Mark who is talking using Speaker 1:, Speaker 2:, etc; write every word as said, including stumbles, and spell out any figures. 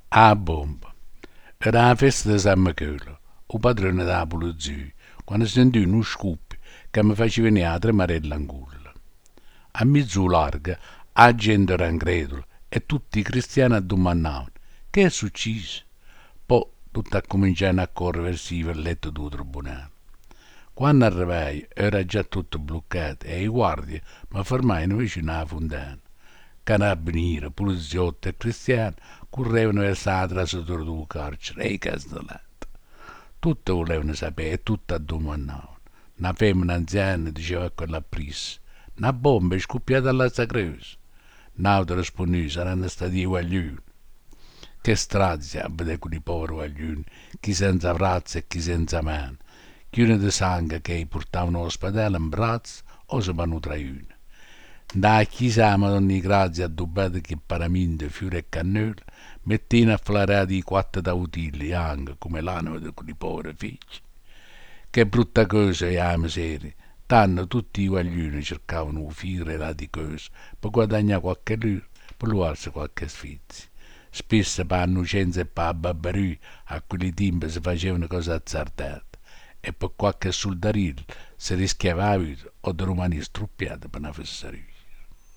Speaker 1: A bomba. Era la festa di San Michele, il padrone della polizia, quando sentì uno scoppio che mi faceva venire a tremarella in culla. A mezzo larga, la gente era incredula e tutti i cristiani addumannavano. Che è successo? Poi tutti cominciano a correre verso il letto del tribunale. Quando arrivai era già tutto bloccato e i guardie mi fermarono vicino alla fontana. Carabinieri, poliziotti e cristiani correvano verso la trasatura del carcere e i castellati. Tutti volevano sapere e tutti addumannavano. Una femmina anziana diceva a quella prissa: una bomba è scoppiata alla Sacrosa. Un'altra rispondeva: saranno stati i guaglioni. Che strazia abbiate con i poveri guaglioni, chi senza braccia e chi senza mano, chiuni di sangue che portavano all'ospedale in braccio o si vanno tra uno. Da chiesa Madonna di Grazia addobbata che paramento, fiori e cannoli, mettendo afflarati i quattro tautilli anche come l'anima di quei poveri figli. Che brutta cosa è la miseria! Tanto tutti i guaglioni cercavano un filo di cose per guadagnare qualche lira, per levarsi qualche sfizio. Spesso per l'innocenza e per la barbarie a quelle tempi si facevano cose azzardate e per qualche soldarino si rischiava la vita o di rimanere struppiato per una fesseria.